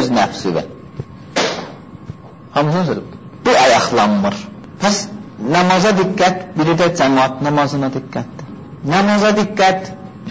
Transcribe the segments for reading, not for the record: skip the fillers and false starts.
öz nəfsüvə. Hamısını söylüb. Bu ayaqlanmır. Pəs namaza diqqət, biri də cəmaat namazına diqqətdir. Namaza diqqət,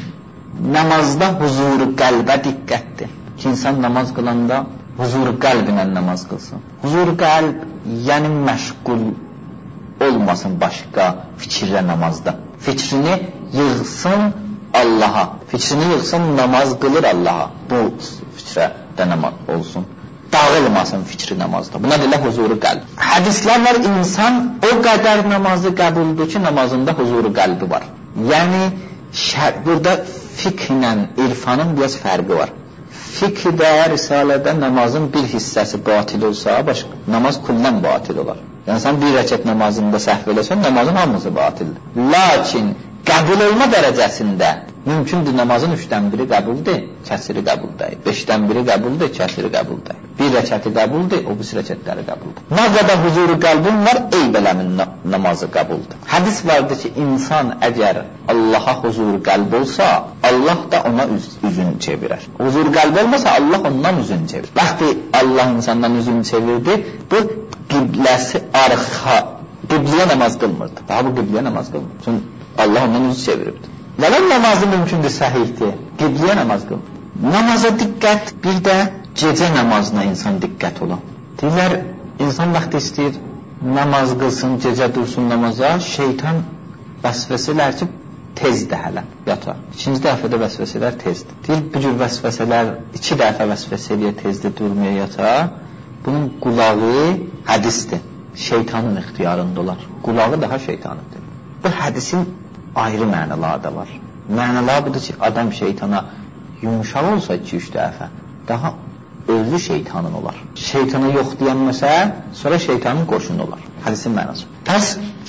namazda huzuru qəlbə diqqətdir. Ki, insan namaz qılanda huzuru qəlbinə namaz qılsın. Huzuru qəlb, yəni məşğul olmasın başqa fikirlə namazda. Fikrini yığsın Allaha, fikrini yığsın namaz qılır Allaha. Bu fikrə də namaz olsun. Dağılmasın fikri namazda. Buna deyirlər huzuru qəlb. Hədislər var, insan o qədər namazı qəbuldur ki, namazında huzuru qəlbi var. Yəni, burada fiqhlə irfanın biraz fərqi var. Fiqhdə, risalədə namazın bir hissəsi batil olsa, namaz kullən batil olar. Yəni, sən bir rəkət namazında səhv eləsən, namazın hamısı batildir. Lakin, qəbul olma dərəcəsində mümkündür namazın 3-dən biri qəbuldur, kəsiri qəbuldur. 5-dən biri qəbuldur, kəsiri qəbuldur. Bir rəkəti qəbuldur, o birisi rəkətləri qəbuldur. Nə qədər huzuru qəlbin var, eyb eləmin namazı qəbuldur. Hədis vardır ki, insan əgər Allaha huzuru qəlb olsa, Allah da ona üzünü çevirər. Huzuru qəlb olmasa, Allah ondan üzünü çevirir. Vaxtı Allah insandan üzünü çevirdi, bu qibləsi arxa, qibləyə namaz qılmırdı. Daha bu qibləyə namaz qılmırdı. Çünki Allah ondan üzü çeviribdir. Nələl namazı mümkündür səhihdir? Qibləyə namaz qılmır. Namaza diqqət, bir də gecə namazına insan diqqət olan. Deyirlər, insan vaxtı istəyir, namaz qılsın, gecə dursun namaza, şeytan vəsvəsələr ki, tezdir hələ, yatar. İkinci dəfədə vəsvəsələr tezdir. Deyir, bu cür vəsvəsələr 2 dəfə vəsvəsə eləyə tezdir, durmaya yatar. Bunun qulağı hədisdir, şeytanın ixtiyarında olar. Qulağı daha şeytanıdır. Bu hədisin ayrı mənaları da var. Mənalar budur ki, adam şeytana yumuşaq olsa 2-3 dəfə, daha özü şeytanın olar. Şeytana yox deyənməsə, sonra şeytanın qoşunu olar. Hədisin mənası. Təs,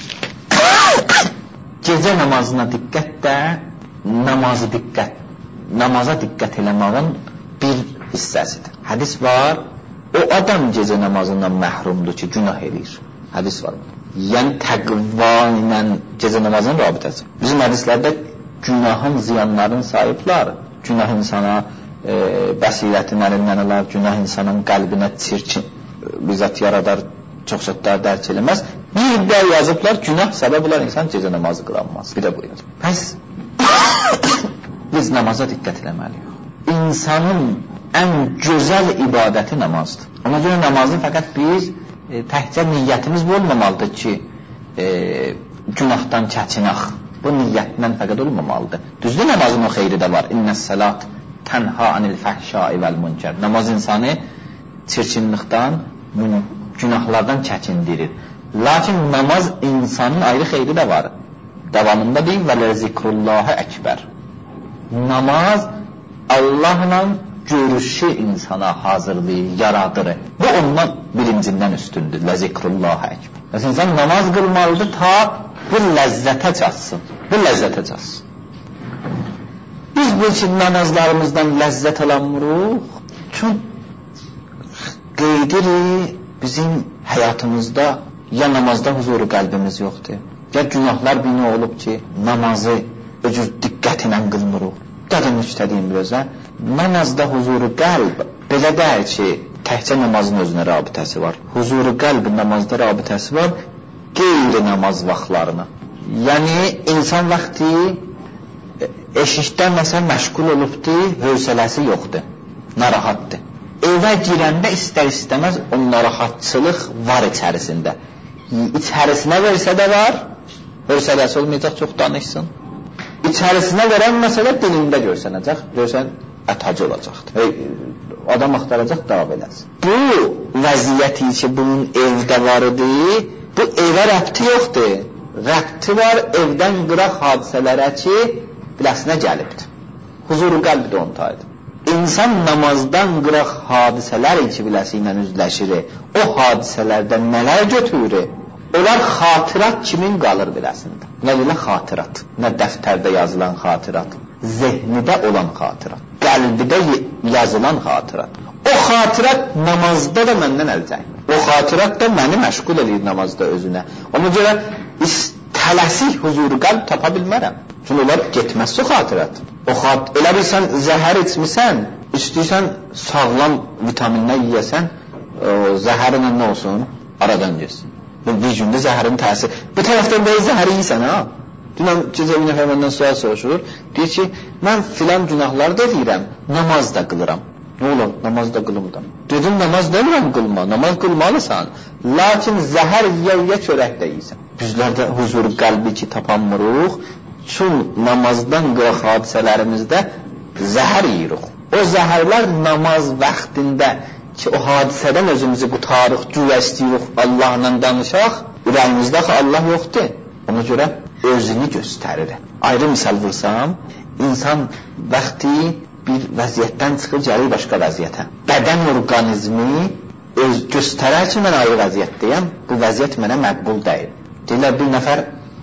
gecə namazına diqqət də, namaza diqqət eləməyin bir hissəsidir. Hədis var, o adam gecə namazından məhrumdur ki, günah eləyir. Hədis var. Yəni təqva ilə gecə namazının rabitəsi. Bizim hədislərdə günahın, ziyanların sahiblər, günah insana bəsirətin əlindən alar, günah insanın qəlbinə çirkin bizzat yaradar, çox çatlar dərk eləməz. Bir də yazıblar, günah səbəb olar insan gecə namazı qılanmaz. Bir də bu yazıb. Pəs, biz namaza diqqət eləməliyik. İnsanın ən gözəl ibadəti namazdır. Ona görə namazı fəqət biz təhcə niyyətimiz olmamalıdır ki, günahdan çəçinək. Bu niyyətlə fəqət olmamalıdır. Düzdür, namazın o xeyri də var. İnnəs-səlat tənha anil fəhşai vəl-münkər. Namaz insanı çirkinlikdən, günahlardan çəkindirir. Lakin namaz insanın ayrı xeyri də var. Davamında deyil, vələ-zikrullahı əkbər. Namaz Allahla görüşü insana hazırlayır, yaradır. Bu ondan birincindən üstündür. Ləzikrullahə əkbər. Məsələn, insan namaz qılmalıdır ta bu ləzzətə çatsın. Bu ləzzətə çatsın. Biz bu için namazlarımızdan ləzzət alamırıq. Çünki qeydiri bizim həyatımızda ya namazda huzuru qəlbimiz yoxdur. Ya günahlar bina olub ki, namazı öcür diqqətinə qılmırıq. Dədim işlədiyim birəzə, namazda huzuru qəlb, belə deyil ki, təhcə namazın özünə rabitəsi var. Huzuru qəlb namazda rabitəsi var, qeyri namaz vaxtlarına. Yəni, insan vaxtı eşikdən məsələn məşğul olubdur, hövsələsi yoxdur, narahatdır. Evə girəndə istər-istəməz o narahatçılıq var içərisində. İçərisinə versə də var, hövsələsi olmayacaq, çox danışsın. İçərisinə verən məsələ dilində görsənəcək, görsən ətacı olacaqdır. Adam axtaracaq, davam eləsin. Bu vəziyyəti ki, bunun evdə var idi, bu evə rəbti yoxdur. Rəbti var evdən qıraq hadisələrə ki, biləsinə gəlibdir. Huzuru qəlb də ontaydır. İnsan namazdan qıraq hadisələr ki, biləsi ilə üzləşir, o hadisələrdən nələr götürür? Onlar xatirat kimin qalır biləsində? Nə deyilən xatirat? Nə dəftərdə yazılan xatirat? Zehnidə olan xatirat. Qəlbidə yazılan xatirat. O xatirat namazda da məndən əlcək. O xatirat da məni məşğul edir namazda özünə. Ona görə tələsik huzuru qəlb tapa bilmərəm. Çünki onlar getməz o xatirat. Elə bilsən zəhər içmisən, İstəyirsən sağlam vitaminlər yeyəsən, zəhərinlə nə olsun? Aradan geçsin. Bir gündə zəhərin təsiri. Bu tərəfdən də zəhəri yeyirsən, ha? Dünən gecə bir nəfər məndən sual soruşur. Deyir ki, mən filan günahlar da edirəm, namaz da qılıram. Nə olur? Namaz da qılımdan. Dedim, namaz demirəm qılma, namaz qılmalısan. Lakin zəhər yeyə çörək də yeyirsən. Bizlərdə huzur qəlbi ki tapanmırıq. Çün namazdan qıraq hadisələrimizdə zəhər yeyirik. O zəhərlər namaz vaxtində ki, o hadisədən özümüzü qutarıq, güya istəyirik, Allahla danışaq, ürəyimizdə Allah yoxdur. Ona görə özünü göstərir. Ayrı misal vursam, insan vaxtı bir vəziyyətdən çıxır, gəlir başqa vəziyyətə. Bədən orqanizmi göstərər ki, mən ayrı vəziyyətdəyəm, bu vəziyyət mənə məqbul deyil. Deyirlər, bir nəfər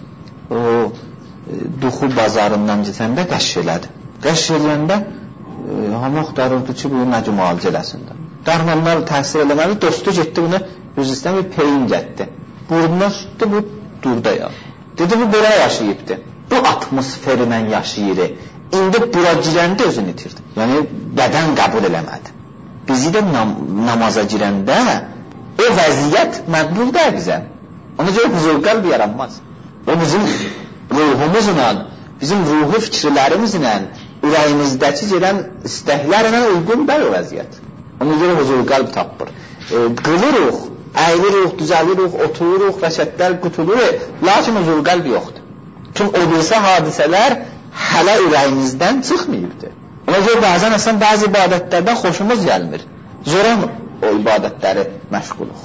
duxu bazarından keçəndə qəşş elədi. Qəşş eləyəndə hamı axtarırdı ki, bu necə müalicə eləsindir. Dərmanlar təsir eləməli, dostu getdi buna, yüzüstən bir peyin getdi. Burnuna sütdü, bu durda ya. Dedi, bu belə yaşayıbdır. Bu atmosferlə yaşayır. İndi bura girəndə özünü itirdi. Yəni, bədən qəbul eləmədi. Bizi də namaza girəndə o vəziyyət məqbul deyil bizə. Ona görə huzur qəlb yaranmaz. O bizim ruhumuzla, bizim ruhu fikirlərimizlə, ürəyimizdəki gələn istəklərlə uyğun deyil o vəziyyət. Ona görə huzur qəlb tapır. Qılırıq, əylirik, düzəlirik, otururuq, vəsətlər qutuluruq, lakin huzur qəlb yoxdur. Tüm o bilsə hadisələr hələ ürəyimizdən çıxmayıbdır. Ona görə bəzən əslən bəzi ibadətlərdən xoşumuz gəlmir. Zoran o ibadətləri məşğuluq.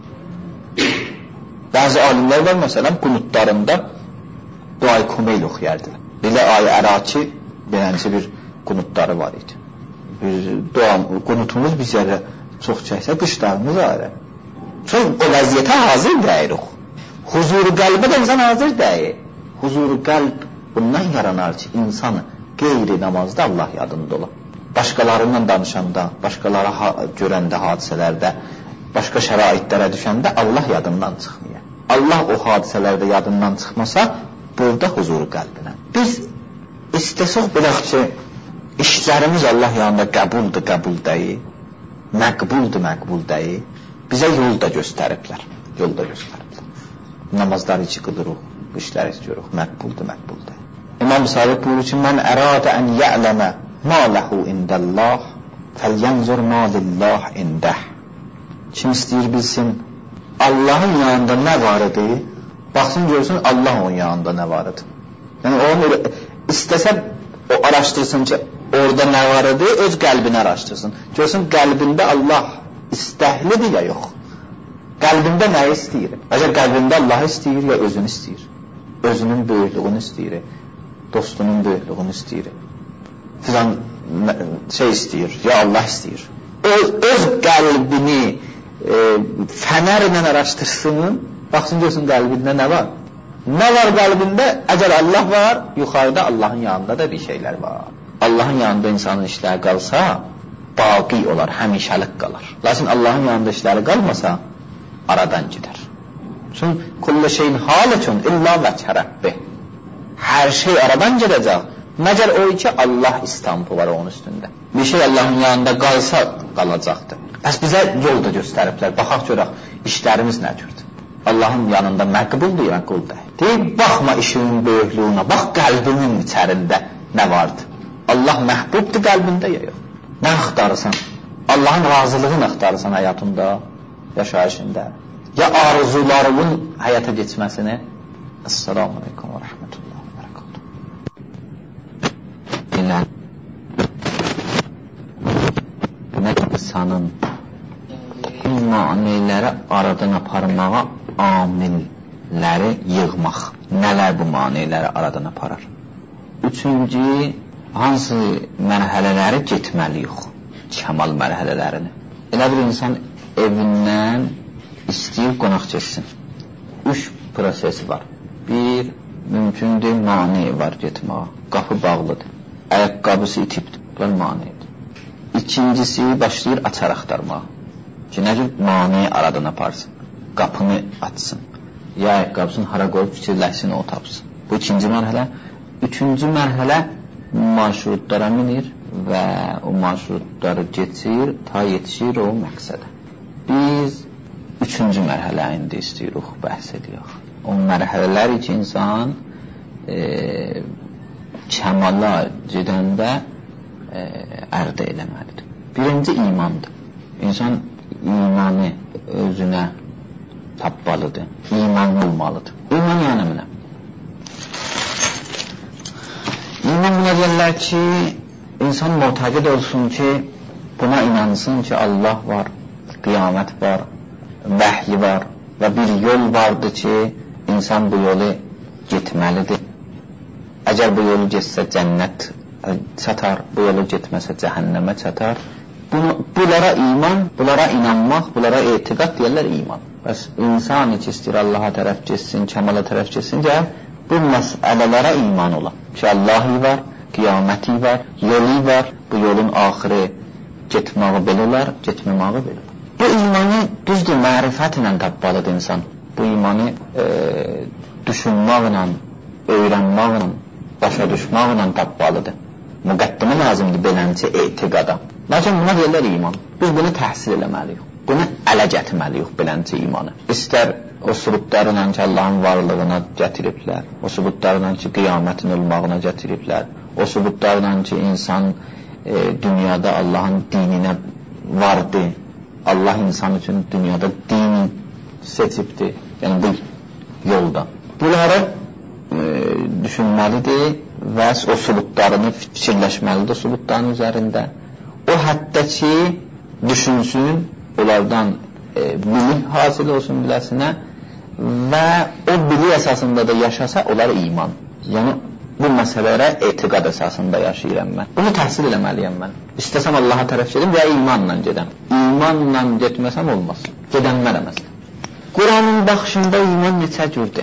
Bəzi alimlər var, məsələn, qunutlarında dua-i kumeyl oxuyardılar. Belə ay əraki belənci bir qunutları var idi. Qunutumuz biz yerə çox çəksə, qışlarımız ayrı. Çox o vəziyyətə hazır deyirik. Huzur-u qəlbə də insan hazır deyil. Huzur-u qəlb bundan yaranar ki, insanı qeyri namazda Allah yadında ola. Başqalarından danışanda, başqaları görəndə, hadisələrdə, başqa şəraitlərə düşəndə Allah yadından çıxmıyor. Allah o hadisələrdə yadından çıxmasa, burada huzur-u qəlbinə. Biz istəsək bilək ki, işlərimiz Allah yanında qəbuldur, qəbul deyil, məqbuldur, məqbul deyil. Bizə yol da göstəriblər, yol da göstəriblər. Namazları içi qılırıq, işləri içiyoruz, məqbuldur, məqbul deyil. İmam Sadiq buyurur ki, mən əradə ən ya'ləmə ma ləhu indəllah fəlyənzur ma lillah indah. Kim istəyir bilsin, Allahın yanında nə var idi, baxsın görsün Allah onun yanında nə var idi. Yəni onu istəsə o araşdırsın ki, orada nə var idi, öz qəlbini araşdırsın. Görsün qəlbində Allah istəhlidir ya yox. Qəlbində nə istəyir? Əgər qəlbində Allah istəyir ya özünü istəyir. Özünün böyüklüğünü istəyir, dostunun böyüklüğünü istəyir. Filan şey istəyir, ya Allah istəyir. Öz qəlbini fənərlə araşdırsın, baxsın görsün qəlbində nə var. Nə var qəlbində? Əgər Allah var, yuxarıda Allahın yanında da bir şeylər var. Allahın yanında insanın işləri qalsa, baqi olar, həmişəlik qalar. Lakin Allahın yanında işləri qalmasa, aradan gedər. Çünki kullu şeyin halikun illa vəcə Rabbi. Hər şey aradan gedəcək. Məgər o ki Allah istampı var onun üstündə. Bir şey Allahın yanında qalsa qalacaqdır. Bəs bizə yol da göstəriblər. Baxaq görək işlərimiz nədir? Allahın yanında məqbuldur, məqbul deyil. Deyib, baxma işinin böyüklüyünə, bax qəlbinin içərində nə vardır. Allah məhbubdur qəlbində ya yox. Nə axtarırsan? Allahın razılığını axtarırsan həyatında, yaşayışında. Ya arzularının həyata geçməsini. Esselamu aleykum və rəhmətullahi və bərəkatuhu. Nə insanın maniləri aradan aparmağa amilləri yığmaq. Nələr bu maniləri aradan aparar? Üçüncü, hansı mərhələləri getməliyik? Kəmal mərhələlərini. Elə bir insan evindən istəyir qonaq keçsin. 3 prosesi var. Bir, mümkündür, mani var getməyə. Qapı bağlıdır. Ayaqqabısı itibdir. Bu manidir. İkincisi, başlayır açar axtarmağa. Ki, necə mani aradan aparsın. Qapını açsın. Ya ayaqqabısını hara qoyub fikirləşsin, o tapsın. Bu ikinci mərhələ. Üçüncü mərhələ marşrutlara minir və o marşrutları keçir, ta yetişir o məqsədə. Biz 3-cü mərhələ indi istəyirik, bəhs edirik. O mərhələlər ki, insan kəmala gedəndə ərdə eləməlidir. Birinci imandır. İnsan imanı özünə tapmalıdır, imanlı olmalıdır. İman yəni mənə. İman buna deyirlər ki, insan mütəqid olsun ki, buna inansın ki, Allah var, qiyamət var, vəhyi var və bir yol vardır ki, insan bu yolu getməlidir. Əgər bu yolu getsə cənnət çatar, bu yolu getməsə cəhənnəmə çatar. Bunlara iman, bunlara inanmaq, bunlara etiqad deyirlər iman. Bəs insan ki, istəyir Allaha tərəf getsin, kəmala tərəf getsin, gəl bu məsələlərə iman ola. Ki, Allahı var, qiyaməti var, yolu var, bu yolun axırı getməyi belə olar, getməməyi belə olar. Bu imanı düzdür, mərifətlə tapmalıdır insan. Bu imanı düşünməklə, öyrənməklə, başa düşməklə tapmalıdır. Müqəddimə lazımdır belənci etiqada. Lakin buna deyirlər iman. Biz bunu təhsil eləməliyik. Bunu ələ gətirməliyik belənci imanı. İstər o sübutlarla ki, Allahın varlığına gətiriblər, o sübutlarla ki, qiyamətin olmağına gətiriblər, o sübutlarla ki, insan dünyada Allahın dininə vardı, Allah insan üçün dünyada dini seçibdir, yəni bu yolda. Bunları düşünməlidir və o sübutlarını fikirləşməlidir o sübutların üzərində. O həddə ki, düşünsün, onlardan bilik hasil olsun biləsinə və o bilik əsasında da yaşasa, onlara iman. Yəni, bu məsələlərə etiqad əsasında yaşayıram mən. Bunu təhsil eləməliyəm mən. İstəsəm Allaha tərəf gedim və ya imanla gedəm. İmanla getməsəm olmaz. Gedənmərəməz. Quranın baxışında iman neçə cürdür?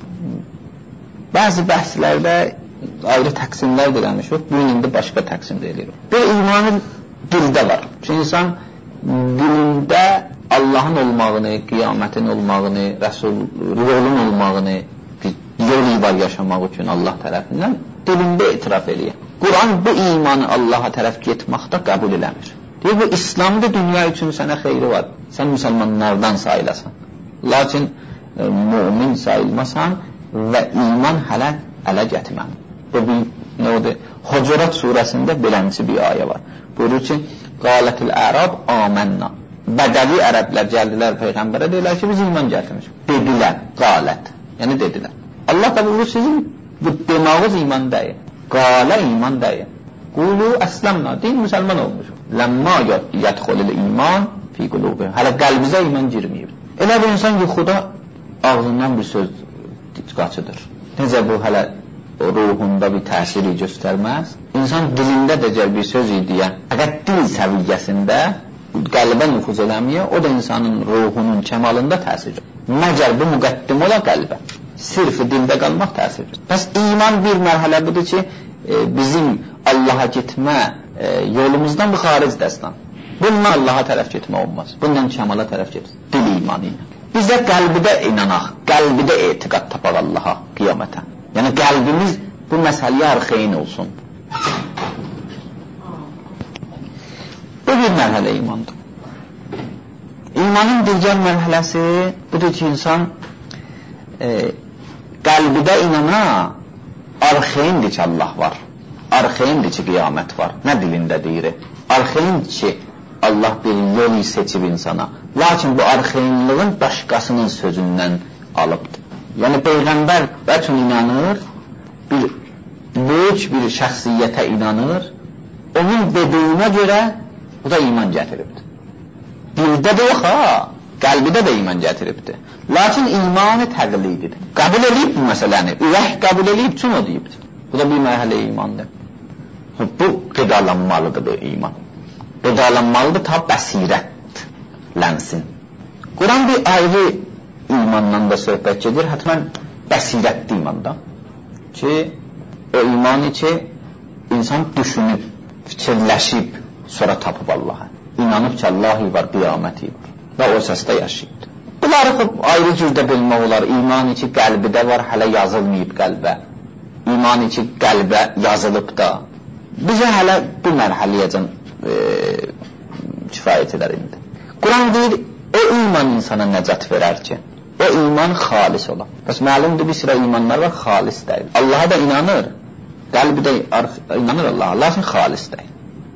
Bəzi bəhslərdə ayrı təqsimlər eləmişik, bu indi başqa təqsim edirik. Bir imanın dildə var. Çünki insan dilində Allahın olmağını, qiyamətin olmağını, Rəsulun olmağını, yolu var yaşamaq üçün Allah tərəfindən dilində etiraf edir. Quran bu imanı Allaha tərəf getməkdə qəbul eləmir. Deyir, bu İslamda dünya üçün sənə xeyri var. Sən müsəlmanlardan sayılasan. Lakin mümin sayılmasan və iman hələ ələ gətirməm. Bu nə odur? Hucurat surəsində belənci bir ayə var. Buyurur ki, Qalətil ərab amənna. Bədəvi ərəblər gəldilər Peyğəmbərə, deyirlər ki, biz iman gətirmiş. Dedilər, qalət. Yəni dedilər. Allah da buyurur, sizin bu demağız iman deyil. Qalə iman deyil. Qulu əsləmna, deyin, müsəlman olmuş. Ləmma yədxulil iman fi qulubi. Hələ qəlbizə iman girməyib. Elə bir insan yuxuda ağzından bir söz qaçıdır. Necə bu hələ ruhunda bir təsiri göstərməz. İnsan dilində də bir söz deyə, fəqət dil səviyyəsində qəlbə nüfuz eləməyə, o da insanın ruhunun kəmalında təsir. Məgər bu müqəddim ola qəlbə. Sirf dildə qalmaq təsir. Bəs iman bir mərhələ budur ki, bizim Allaha getmə yolumuzdan bir xaric dəstan. Bununla Allaha tərəf getmə olmaz. Bundan kəmala tərəf getir. Dil imanı ilə. Biz də qəlbidə inanaq, qəlbidə etiqad tapaq Allaha, qiyamətə. Yəni qəlbimiz bu məsələyə arxeyin olsun. Bu bir mərhələ imandır. İmanın digər mərhələsi budur ki, insan qəlbidə inana arxeyindir ki, Allah var. Arxeyindir ki, qiyamət var. Nə dilində deyir? Arxeyindir ki, Allah bir yol seçib insana. Lakin bu arxeyinliğin başqasının sözündən alıbdır. Yəni Peyğəmbər bəlkə inanır, böyük bir şəxsiyyətə inanır, onun dediyinə görə o da iman gətiribdir. Dildə də yox ha, qəlbidə də iman gətiribdir. Lakin imanı təqlididir. Qəbul edib bu məsələni, ürək qəbul edib, üçün o deyibdir. Bu da bir mərhələ imandır. Bu qidalanmalıdır bu iman. Qidalanmalıdır ta bəsirətlənsin. Quran bir ayrı imandan da söhbət gedir, hətmən bəsirətli imandan. Ki, o imanı ki, insan düşünüb, fikirləşib, sonra tapıb Allah'a. İnanıb ki, Allah'ı var, qiyaməti var. Və o səsdə yaşayıb. Bunları ayrı cürdə bilmək olar. İmanı ki, qəlbidə var, hələ yazılmayıb qəlbə. İmanı ki, qəlbə yazılıb da, bizə hələ bu mərhəliyəcən kifayət edər indi. Quran deyir, o iman insana nəcat verər ki, o iman xalis olar. Bəs məlumdur, bir sıra imanlar var, xalis deyil. Allaha da inanır, qəlbi də inanır Allaha, lakin xalis deyil.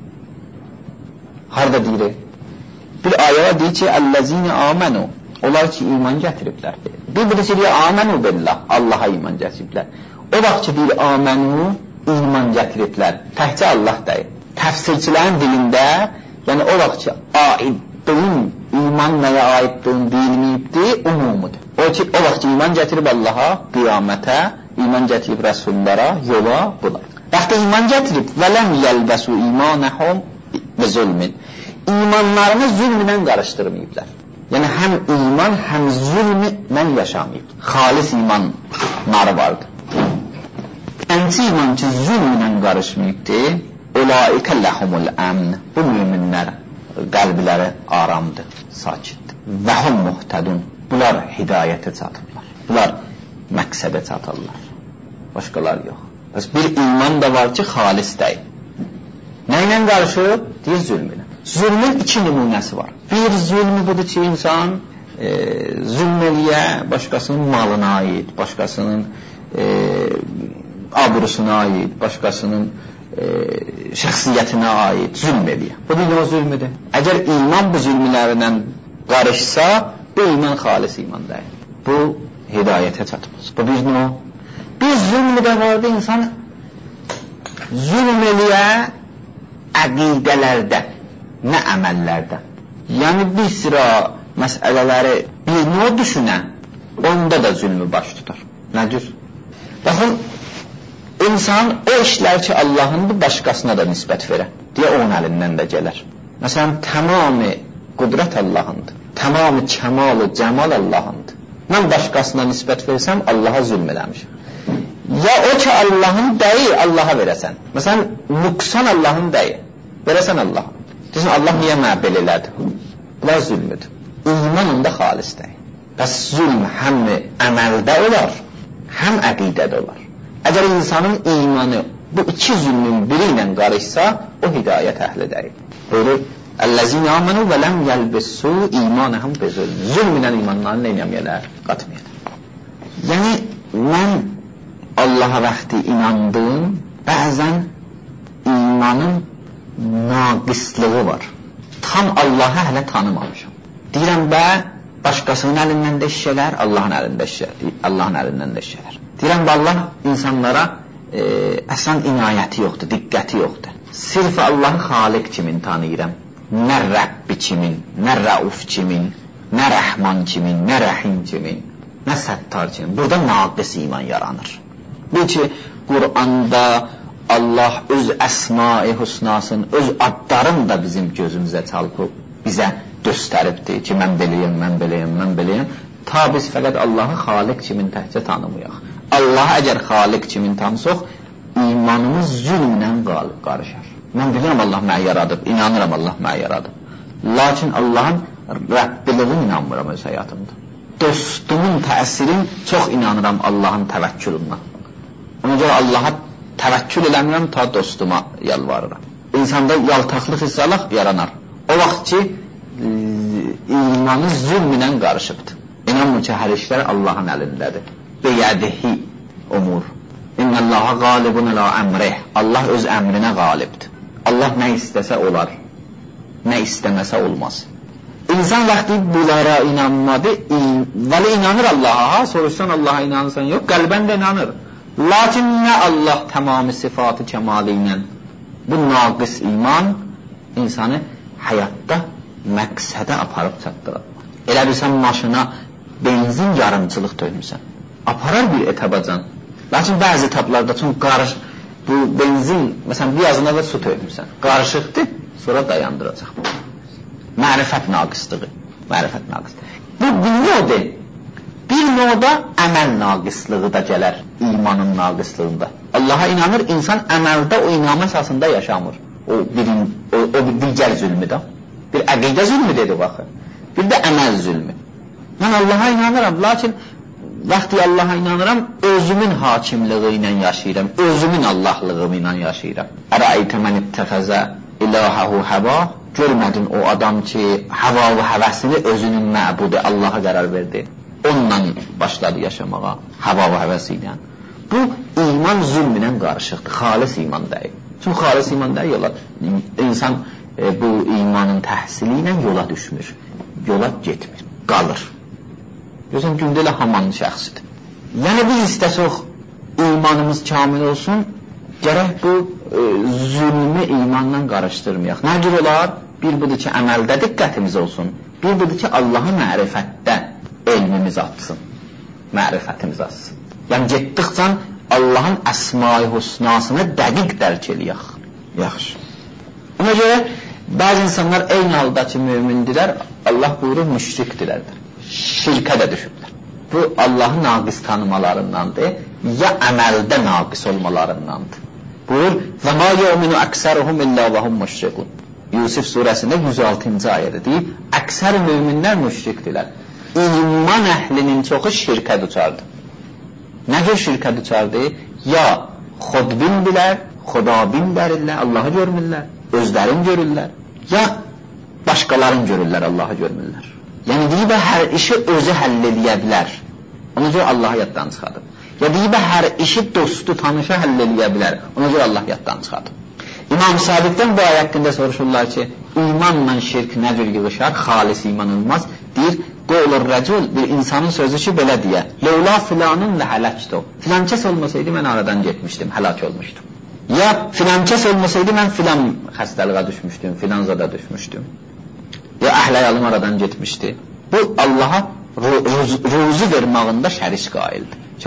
Harada deyir? Bir ayəyə deyir ki, əl-ləzini amenu, onlar ki, iman gətiriblər. Bir-birisi deyir, amenu billah, Allaha iman gətiriblər. O vaxt ki, deyir, amenu, iman gətiriblər, təhcə Allah deyil. Təfsirçilərin dilində, yəni o vaxt ki, aidliyin, iman nəyə aidliyin deyilməyibdir, umumudur. O ki, o vaxt ki, iman gətirib Allaha, qiyamətə, iman gətirib rəsullara, yola, buna. Vaxtda iman gətirib, vələm yəlbəsu imanəhum və zulmin. İmanlarını zülmlə qarışdırmayıblar. Yəni, həm iman, həm zülmlə yaşamayıb. Xalis imanları vardır. Ənci iman ki, zülmlə qarışmayıbdır, ulaikə ləhumul əmn. Bu müminlər qəlbləri aramdır, sakitdir. Və hum muhtədun. Bunlar hidayətə çatırlar. Bunlar məqsədə çatırlar. Başqalar yox. Bəs bir iman da var ki, xalis deyil. Nə ilə qarışıb? Deyir, zülmünə. Zülmün iki nümunəsi var. Bir zülmü budur ki, insan zülm eləyə, başqasının malına aid, başqasının abrusuna aid, başqasının şəxsiyyətinə aid zülm eləyə. Bu bir o zülmüdür. Əgər iman bu zülmlərindən qarışsa, bu iman xalis iman deyil. Bu hidayətə çatmaz. Bu bir nümunə. Bir zülmü də vardı, insan zülm eləyə əqidələrdə, nə əməllərdə. Yəni bir sıra məsələləri bir növ düşünən, onda da zülmü baş tutar. Nədir? Baxın, insan o işlər ki, Allahındır, başqasına da nisbət verər. Deyə onun əlindən də gələr. Məsələn, tamamı qudrət Allahındır. Tamamı kəmalı, cəmal Allahındır. Mən başqasına nisbət versəm, Allaha zülm eləmişim. Ya o ki, Allahın deyil, Allaha verəsən. Məsələn, nüqsan Allahın deyil. Verəsən Allaha. Deyirsən, Allah niyə mənə belə elədi? Bunlar zülmüdür. İman onda xalis deyil. Bəs zülm həm əməldə olar, həm əqidədə olar. Əgər insanın imanı bu iki zülmün biri ilə qarışsa, o hidayət əhli deyil. Buyurur, əl-ləzini amenu və ləm yəlbissu imanəhəm bi zülm. Zülm ilə imanlarını neynəməyələr? Qatmayələr. Yəni, mən Allaha vaxtı inandım, bəzən imanın naqisliği var. Tam Allahı hələ tanımamışam. Deyirəm, başqasının əlindən də şişələr, Allahın əlindən də şişələr. Deyirəm, Allah insanlara əsən inayəti yoxdur, diqqəti yoxdur. Sırf Allahı xaliq kimin tanıyıram, nə Rəbbi kimin, nə Rəuf kimin, nə Rəhman kimin, nə Rəhim kimin, nə Səttar kimin. Burada naqis iman yaranır. Bu ki, Qur'anda Allah öz əsma-i husnasını, öz adlarını da bizim gözümüzə çalıb, bizə göstəribdir ki, mən beləyəm, mən beləyəm, mən beləyəm. Ta biz fəqət Allahı xaliq kimin təhcə tanımayaq. Allahı əgər xaliq kimin tanısaq, imanımız zülmlə qarışar. Mən bilirəm Allah mənə yaradıb, inanıram Allah mənə yaradıb. Lakin Allahın Rəbbiliği inanmıram öz həyatımda. Dostumun təsirin çox inanıram Allahın təvəkkülündən. Ona görə Allaha təvəkkül eləmirəm, ta dostuma yalvarıram. İnsanda yaltaqlıq hissalaq yaranar. O vaxt ki, imanı zülmlə qarışıbdır. İnanmır ki, hər işlər Allahın əlindədir. Beyədihi umur. İnnəllaha qalibun ələ əmrih. Allah öz əmrinə qalibdir. Allah nə istəsə olar, nə istəməsə olmaz. İnsan vaxtı bunlara inanmadı, vəli inanır Allaha, soruşsan Allaha inanırsan, yox, qəlbən də inanır. Lakin nə Allah tamamı sıfatı kəmalı ilə bu naqis iman insanı həyatda məqsədə aparıb çatdırır. Elə bilsən maşına benzin yarımçılıq tökmüsən, aparar bir etabacan. Lakin bəzi etaplarda qarış, bu benzin, məsələn bir yazına da su tökmüsən, qarışıqdır, sonra dayandıracaq. Mərifət naqisliği. Bu nöqdir. Bir növdə əməl naqisliği də gələr imanın naqislığında. Allaha inanır, insan əməldə o inanma əsasında yaşamır. O bir digər zülmü də. Bir əqidə zülmü dedi baxı. Bir də əməl zülmü. Mən Allaha inanıram, lakin vaxt Allaha inanıram, özümün hakimliyi ilə yaşayıram, özümün Allahlığı ilə yaşayıram. Ərəaytə mən ittəxəzə ilahahu həva, görmədin o adam ki, hava və həvəsini özünün məbudu Allaha qərar verdi. Onunla başladı yaşamağa, hava və həvəsi ilə. Bu, iman zülm ilə qarışıqdır, xalis iman deyil. Çünki xalis iman deyil, insan bu imanın təhsili ilə yola düşmür, yola getmir, qalır. Görürsən, gündə elə haman şəxsidir. Yəni, biz istəsək imanımız kamil olsun, gərək bu zülmü imanla qarışdırmayaq. Nə cür olar? Bir budur ki, əməldə diqqətimiz olsun. Bir budur ki, Allahı mərifətdə elmimiz atsın, mərifətimiz atsın. Yəni, getdikcə Allahın əsma-i husnasını dəqiq dərk eləyək. Yaxşı. Ona görə, bəzi insanlar eyni halda ki, mümindirlər, Allah buyurur, müşrikdirlərdir. Şirkə də düşüblər. Bu, Allahı naqis tanımalarındandır, ya əməldə naqis olmalarındandır. Buyur, və mə yu'minu əksəruhum illə və hum müşrikun. Yusuf surəsində 106-cı ayədə deyib, əksər müminlər müşrikdirlər. İman əhlinin çoxu şirkə düçardır. Nə cür şirkə düçardır? Ya xodbindirlər, xudabindirlər, Allahı görmürlər, özlərin görürlər, ya başqalarını görürlər, Allahı görmürlər. Yəni deyibə hər işi özü həll edə bilər. Ona görə Allah yaddan çıxadıb. Ya deyibə hər işi dostu, tanışa həll edə bilər. Ona görə Allah yaddan çıxadıb. İmam Sadiqdən bu ayət haqqında soruşurlar ki, imanla şirk nə cür yığışar, xalis iman olmaz. Deyir, qolur rəcul, bir insanın sözü ki, belə deyə, leyla filanın və hələkdir. Filankəs olmasaydı, mən aradan getmişdim, həlak olmuşdum. Ya filankəs olmasaydı, mən filan xəstəliğə düşmüşdüm, filan zada düşmüşdüm. Ya əhləyalım aradan getmişdi. Bu, Allaha ruzu vermağında şərik qaildir. Ki,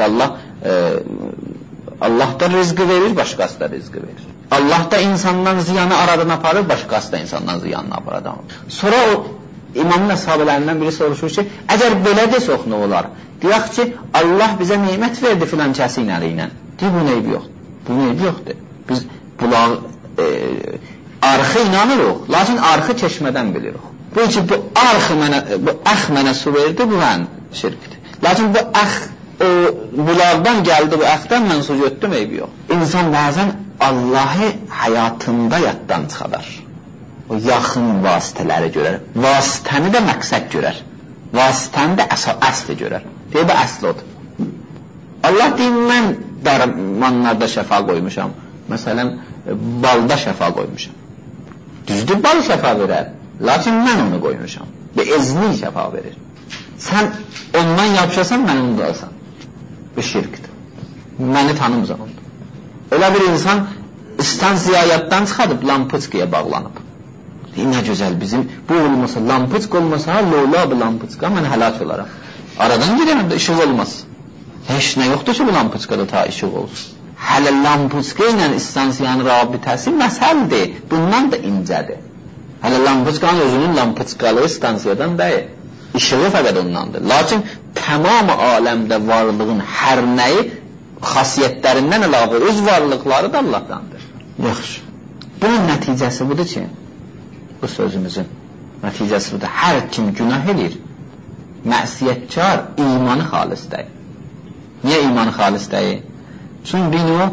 Allah da rizqi verir, başqası da rizqi verir. Allah da insandan ziyanı aradan aparır, başqası da insandan ziyanını aparır. Sonra o İmamın əshabələrindən biri soruşur ki, əgər belə desək nə olar? Deyək ki, Allah bizə nimət verdi filan kəsi ilə. Deyir, bu neybi yoxdur. Bu neybi yoxdur. Biz arxı inanırıq, lakin arxı çeşmədən bilirik. Bu ki, bu əx mənə su verdi, bu mən şirkdir. Lakin bu əx bulardan gəldi, bu əxdən mən su götdüm, eybi yox. İnsan bəzən Allahı həyatında yaddan çıxadar. O yaxın vasitələri görər. Vasitəni də məqsəd görər. Vasitəni də əsli görər. Deyir, bu əsli odur. Allah deyir, mən dərmanlarda şəfa qoymuşam. Məsələn, balda şəfa qoymuşam. Düzdür, bal şəfa verər. Lakin mən onu qoymuşam. Və izni şəfa verir. Sən ondan yapışasan, mən onu da alsan. Bu şirkdir. Məni tanımızam onda. Öyle bir insan istansiyayatdan çıxadıb lampuçkaya bağlanıb. Ne güzel bizim bu olmasa, lampuçka olmasa, lola bu lampuçka, mən həlak olaram. Aradan giremem de ışık olmaz. Heç nə yoxdur ki bu lampuçkada ta ışık olsun. Hələ lampuçka ilə istansiyanın rabitəsi məsəldir. Bundan da incədir. Hələ lampuçkanın özünün lampuçkalı istansiyadan deyil. İşığı fəqət ondandır. Lakin tamamı aləmdə varlığın hər nəyi xasiyyətlərindən əlavə öz varlıqları da Allahdandır. Yaxşı. Bunun nəticəsi budur ki, bu sözümüzün nəticəsi budur. Hər kim günah edir, məsiyyətkar imanı xalis deyil. Niyə imanı xalis deyil? Çünki o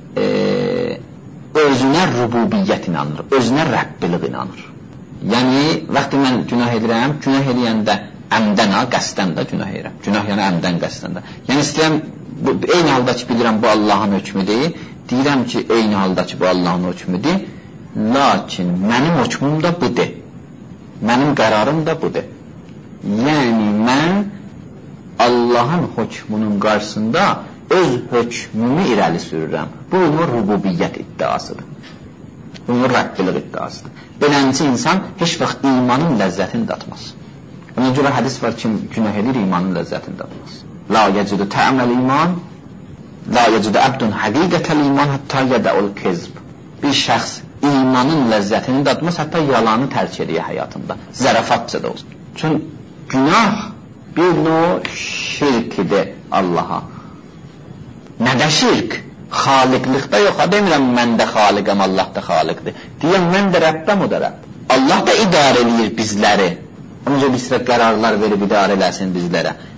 özünə rububiyyət inanır, özünə Rəbbilik inanır. Yəni, vaxtı mən günah edirəm, günah edəndə əmdən, qəsdən də günah edirəm. Günah yəni əmdən, qəsdən də. Yəni, istəyəm, eyni halda ki, bilirəm bu Allahın hökmüdür, deyirəm ki, eyni halda ki, bu Allahın hökmüdür, lakin mənim hökmüm də budur, mənim qərarım da budur. Yəni, mən Allahın hökmünün qarşısında öz hökmümü irəli sürürəm. Bu, onun rububiyyət iddiasıdır. Onun Rəbbilik iddiasıdır. Beləncə insan heç vaxt imanın ləzzətini datmaz. Ona görə hədis var ki, günah edir, imanın ləzzətini datmaz. La yecidu tə'məl iman, la yecidu əbdun həqiqətəl iman, hətta yədəul kezb. Bir şəxs imanın ləzzətini datmaz, hətta yalanı tərk edir həyatında. Zərafatça da olsun. Çünki günah bir növ şirkidir Allaha. Nədə şirk? Xaliqlikdə yox, demirəm mən də xaliqəm, Allah da xaliqdir. Deyəm, mən də Rəbbəm, o da Rəbb. Allah da idarə edir bizləri. Onca bir sıra qərarlar verib idarə eləsin bizlərə.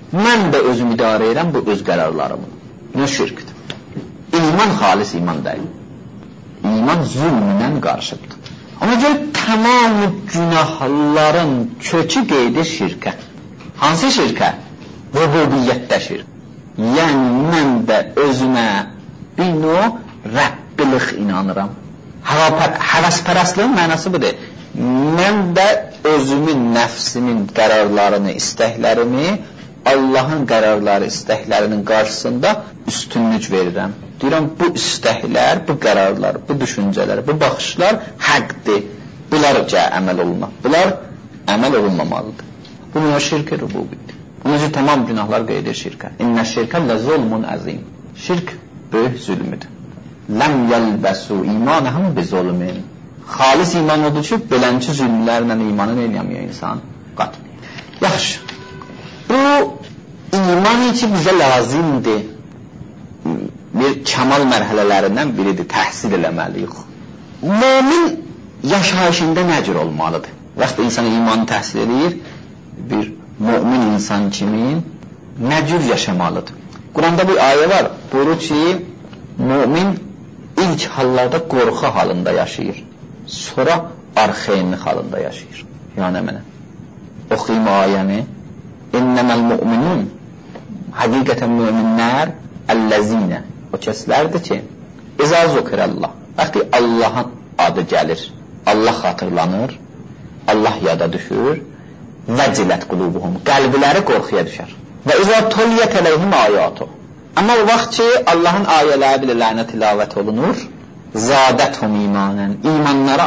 mən də özümü idarə edirəm, bu öz qərarlarımın. Nə şirkdir. İman xalis iman deyil. İman zülmünə qarşıdır. Ona görə tamamı günahların kökü qeydir şirkə. Hansı şirkə? Rububiyyətdə şirk. Yəni mən də özümə bir növ Rəbbilik inanıram. Həvəspərəstliyin mənası budur. Mən də özümün, nəfsimin qərarlarını, istəklərimi Allahın qərarları, istəklərinin qarşısında üstünlük verirəm. Deyirəm, bu istəklər, bu qərarlar, bu düşüncələr, bu baxışlar həqdir. Bunlar əməl olunur. Bunlar əməl olunmamalıdır. Bu növ şirk-i rububiyyidir. Onun üçün tamam günahlar qeydir şirkə. İnnə şirkə ləzulmun əzim. Şirk böyük zülmüdür. Ləm yəlbəsu imanəhəm bi zulmin. Xalis iman odur ki, belənçi zülmlərlə imanı eləyəmiyor insan qatmıyor. Yaxşı, bu iman için bizə lazımdır. Bir kəmal mərhələlərindən biridir, təhsil eləməliyik. Mümin yaşayışında nə cür olmalıdır? Vaxt insan imanı təhsil edir, bir mümin insan kimi nə cür yaşamalıdır? Quranda bir ayə var, buyurur ki, mümin ilk hallarda qorxu halında yaşayır, sonra arxeynlik halında yaşayır. Yəni mənə oxuyum ayəni. İnnəməl müminun, həqiqətən müminlər əlləzinə, o kəslərdir ki, İzə zükirəllah, vaxtı Allahın adı gəlir, Allah xatırlanır, Allah yada düşür, vəcilət qulubuhum, qəlbləri qorxuya düşər. Və izə tuliyyət əleyhim ayatu. Amma o vaxt ki, Allahın ayələri bilərinə tilavət olunur, zadəthum imanən, imanları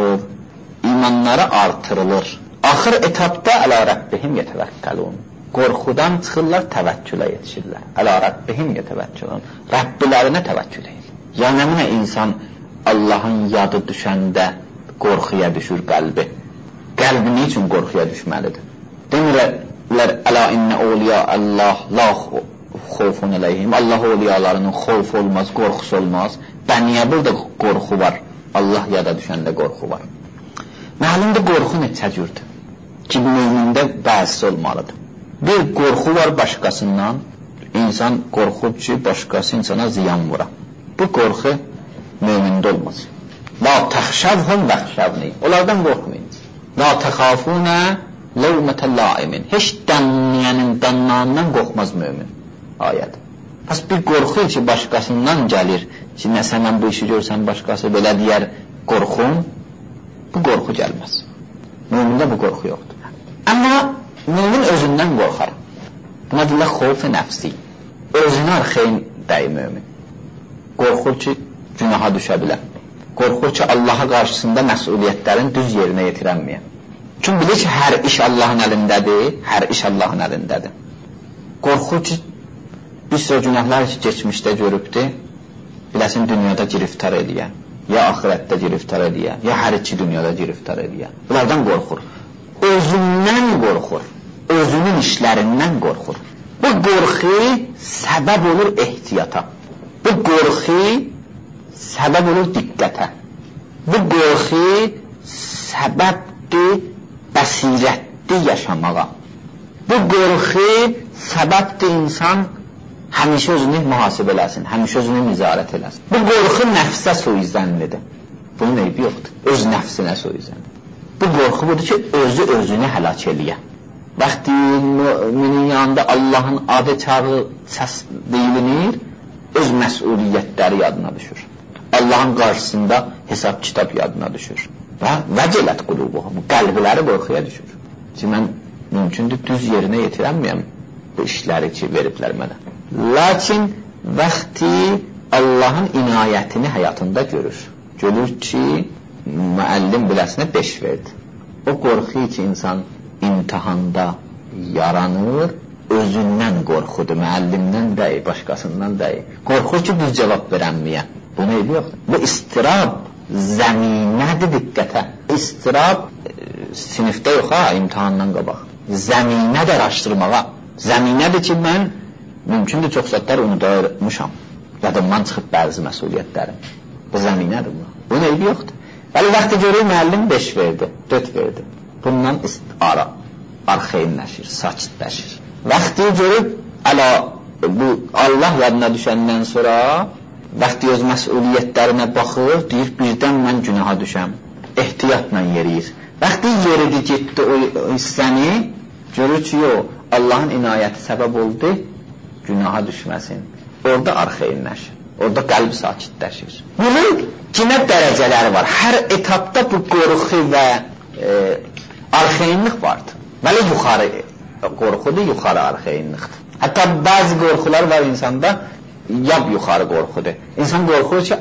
artırılır. Axır etapda ələ Rəbbihim yetəvəkkəlun. Qorxudan çıxırlar, təvəkkülə yetişirlər. Ələ Rəbbihim yetəvəkkəlun. Rəbbilərinə təvəkkül edir. Yəni nə insan Allahın yadı düşəndə qorxuya düşür qəlbi. Qəlbi nə üçün qorxuya düşməlidir? Demirlər, ələ innə awliya Allah la xofun əleyhim. Allah awliyalarının xof olmaz, qorxusu olmaz. Bəniyə burada qorxu var. Allah yada düşəndə qorxu var. Məlumdur, qorxu neçə cürdür ki, mümində bəzisi olmalıdır. Bir qorxu var başqasından, insan qorxur ki, başqası insana ziyan vura. Bu qorxu mümində olmaz. La təxşəvhum vəxşəvni, onlardan qorxmayın. La təxafunə ləvmətə laimin, heç dənləyənin dənlanından qorxmaz mümin. Ayət. Bəs bir qorxu ki, başqasından gəlir ki, nəsə mən bu işi görsən, başqası belə deyər, qorxun, bu qorxu gəlməz. Mümində bu qorxu yoxdur. Amma mümin özündən qorxar. Buna deyirlər xof-i nəfsi. Özünə arxeyn dəyi mümin. Qorxur ki, günaha düşə bilər. Qorxur ki, Allaha qarşısında məsuliyyətlərin düz yerinə yetirənməyəm. Kim bilir ki, hər iş Allahın əlindədir, hər iş Allahın əlindədir. Qorxur ki, bir sürü günahlar ki, geçmişdə görübdür, biləsin dünyada giriftar edir. Ya ahirətdə giriftar edir, ya hər iki dünyada giriftar edir. Bunlardan qorxur. Özündən qorxur, özünün işlərindən qorxur. Bu qorxu səbəb olur ehtiyata. Bu qorxu səbəb olur diqqətə. Bu qorxu səbəbdir bəsirətli yaşamağa. Bu qorxu səbəbdir insan həmişə özünü mühasibə eləsin, həmişə özünü nizarət eləsin. Bu qorxu nəfsə suizənlidir. Bunun eybi yoxdur, öz nəfsinə suizənlidir. Bu qorxu budur ki, özü özünü həlak eləyə. Vaxtı müminin yanında Allahın adı çağı səs deyilinir, öz məsuliyyətləri yadına düşür. Allahın qarşısında hesab kitab yadına düşür. Və vəcilət qulubuhum, qəlbləri qorxuya düşür. Ki, mən mümkündür, düz yerinə yetirənməyəm bu işləri ki, veriblər mənə. Lakin vaxtı Allahın inayətini həyatında görür. Görür ki, müəllim biləsinə 5 verdi. O qorxu ki, insan imtihanda yaranır, özündən qorxudur, müəllimdən deyil, başqasından deyil. Qorxur ki, düz cavab verənməyəm. Bu neydi yoxdur? Bu istirab zəminədir, diqqətə. İstirab sinifdə yox ha, imtihandan qabaq. Zəminədir araşdırmağa. Zəminədir ki, mən mümkündür çox zətlər unutmuşam. Yadımdan çıxıb bəzi məsuliyyətlərim. Bu zəminədir bu. Bu neydi yoxdur? Bəli, vaxtı görür, müəllim 5 verdi, 4 verdi. Bundan arxeynləşir, sakitləşir. Vaxtı görüb bu Allah yadına düşəndən sonra vaxtı öz məsuliyyətlərinə baxır, deyir birdən mən günaha düşəm. Ehtiyatla yeriyir. Vaxtı yeridi getdi o hissəni, görür ki, Allahın inayəti səbəb oldu, günaha düşməsin. Orada arxayınlaşır. Orada qəlb sakitləşir. Bunun kimə dərəcələri var? Hər etapda bu qorxu və arxayınlıq vardır. Bəli, yuxarı qorxudur, yuxarı arxayınlıqdır. Hətta bəzi qorxular var insanda, yuxarı qorxudur. İnsan qorxur ki,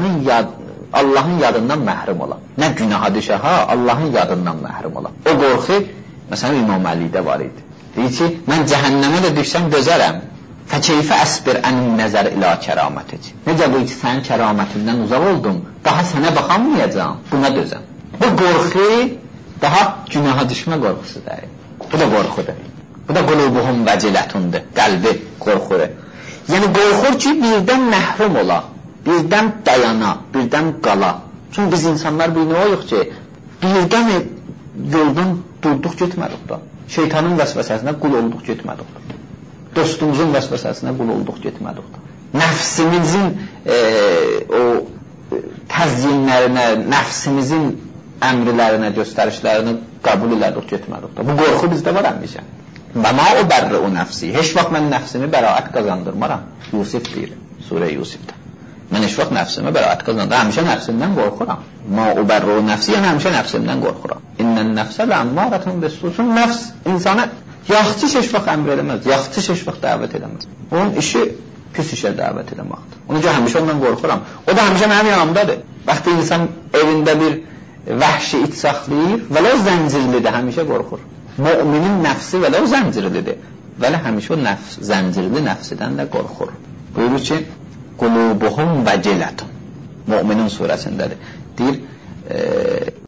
Allahın yadından məhrum ola. Nə günaha düşə, Allahın yadından məhrum ola. O qorxu, məsələn, İmam Əlidə var idi. Deyir ki, mən cəhənnəmə də düşsəm dözərəm. Fəkeyfə əsbir ənin nəzər ilə kəramətici. Necə bu ki, sənin kəramətindən uzaq oldum, daha sənə baxamayacağım, buna dözəm. Bu qorxu daha günaha düşmə qorxusu deyil. Bu da qorxudur. Bu da qulubuhum vəcilətundur, qəlbi qorxur. Yəni qorxur ki, birdən məhrum ola, birdən dayana, birdən qala. Çünki biz insanlar bir nə oluq ki, birdən yoldan durduq getmədik da. Şeytanın vəsvəsəsinə qul olduq getmədik da. Dostumuzun vəsvəsəsinə qul olduq getmədik da. Nəfsimizin o təzyinlərinə, nəfsimizin əmrlərinə, göstərişlərini qəbul elədik getmədik da. Bu qorxu bizdə var həmişə. Və ma o bərri o nəfsi. Heç vaxt mən nəfsimi bəraət qazandırmaram. Yusif deyir, surə Yusifdə. Mən heç vaxt nəfsimi bəraət qazandırmaram. Həmişə nəfsimdən qorxuram. Ma o bərri o nəfsi, yəni həmişə nəfsimdən qorxuram. İnnən nəfsə ləmmarətun bisussun. Nəfs insana yaxşı heç vaxt əmr eləməz, yaxşı heç vaxt dəvət eləməz. Onun işi pis işə dəvət eləməkdir. Ona görə həmişə ondan qorxuram. O da həmişə mənim yanımdadır. Vaxtı insan evində bir vəhşi it saxlayır, vələ o zəncirlidir, həmişə qorxur. Müminin nəfsi vələ o zəncirlidir. Vələ həmişə o zəncirli nəfsidən də qorxur. Buyurur ki, qulubuhum vəcilətun. Müminin surəsindədir. Deyir,